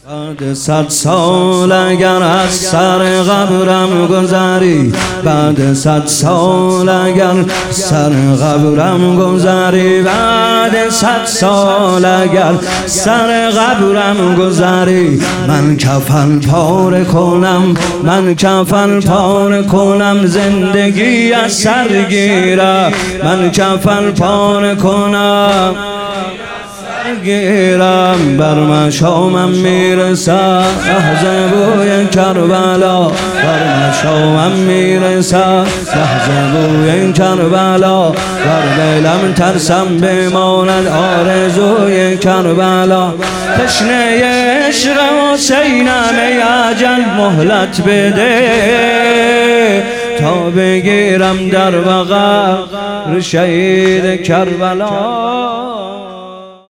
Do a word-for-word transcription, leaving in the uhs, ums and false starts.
بعد صد سال اگر از سر قبرم گذری، بعد صد سال اگر سر قبرم گذری، بعد صد سال اگر سر قبرم گذری، من کفن پاره کنم، من کفن پاره کنم، زندگی از سر گیرم، من کفن پاره کنم گیرم، بر مشامم میرسد لحظه بوی کربلا، بر مشامم میرسد لحظه بوی کربلا، بر دلم ترسم بماند آرزوی کربلا، تشنه عشق حسینم ای اجل مهلت بده، تا بگیرم در بغل شهید کربلا.